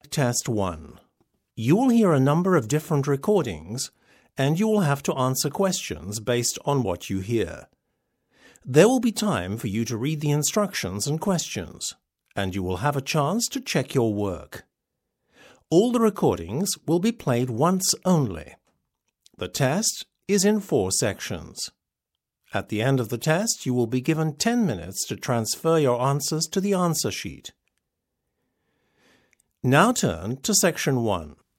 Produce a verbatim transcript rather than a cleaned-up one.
Test one. You will hear a number of different recordings, and you will have to answer questions based on what you hear. There will be time for you to read the instructions and questions, and you will have a chance to check your work. All the recordings will be played once only. The test is in four sections. At the end of the test, you will be given ten minutes to transfer your answers to the answer sheet. Now turn to Section one.